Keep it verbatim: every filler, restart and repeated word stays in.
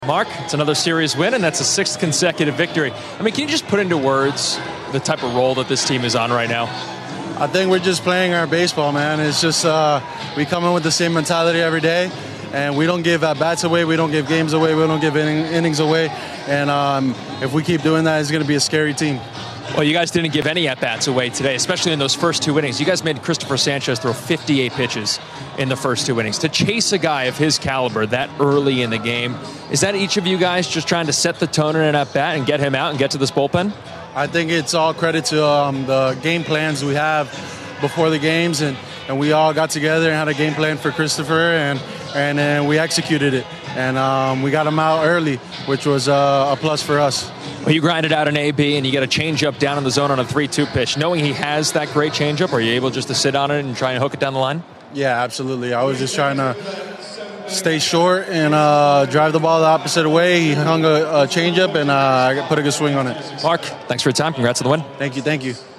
Mark, it's another series win, and that's a sixth consecutive victory. I mean, can you just put into words the type of role that this team is on right now? I think we're just playing our baseball, man. It's just uh, we come in with the same mentality every day, and we don't give at-bats away, we don't give games away, we don't give inning, innings away, and um, if we keep doing that, it's going to be a scary team. Well, you guys didn't give any at-bats away today, especially in those first two innings. You guys made Christopher Sanchez throw fifty-eight pitches in the first two innings. To chase a guy of his caliber that early in the game, is that each of you guys just trying to set the tone in an at-bat and get him out and get to this bullpen? I think it's all credit to um, the game plans we have before the games, and, and we all got together and had a game plan for Christopher, and and, and we executed it. And um, we got him out early, which was uh, a plus for us. Well, you grinded out an A B, and you get a changeup down in the zone on a three two pitch. Knowing he has that great changeup, are you able just to sit on it and try and hook it down the line? Yeah, absolutely. I was just trying to stay short and uh, drive the ball the opposite way. He hung a, a changeup, and uh, I put a good swing on it. Mark, thanks for your time. Congrats on the win. Thank you, thank you.